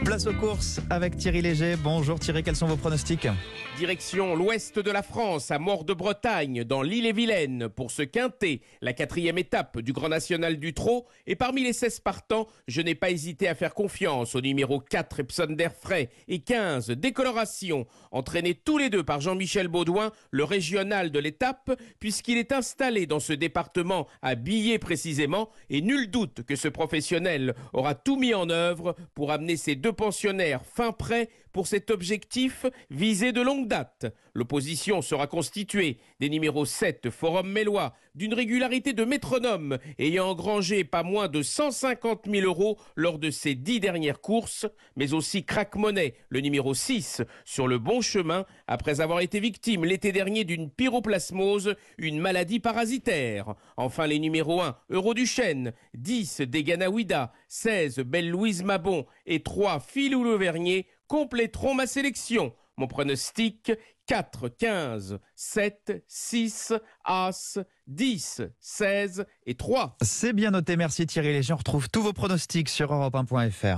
Place aux courses avec Thierry Léger. Bonjour Thierry, quels sont vos pronostics ? Direction l'ouest de la France, à Mort-de-Bretagne, dans l'Ille-et-Vilaine, pour ce quintet, la 4e étape du Grand National du Trot. Et parmi les 16 partants, je n'ai pas hésité à faire confiance au numéro 4, Epson d'Airfray, et 15, Décoloration, entraînés tous les deux par Jean-Michel Baudouin, le régional de l'étape, puisqu'il est installé dans ce département à Billé précisément, et nul doute que ce professionnel aura tout mis en œuvre pour amener ses deux pensionnaires fin prêts pour cet objectif visé de longue date. L'opposition sera constituée des numéros 7, Forum Mélois, d'une régularité de métronome, ayant engrangé pas moins de 150 000 € lors de ses 10 dernières courses, mais aussi Crack-Monnaie, le numéro 6, sur le bon chemin, après avoir été victime l'été dernier d'une pyroplasmose, une maladie parasitaire. Enfin les numéros 1, Euroduchesne, 10, Deganawida, 16, Belle-Louise Mabon et 3, Filou Lauvernier, compléteront ma sélection. Mon pronostic, 4, 15, 7, 6, As, 10, 16 et 3. C'est bien noté, merci Thierry Léger. On retrouve tous vos pronostics sur europe1.fr.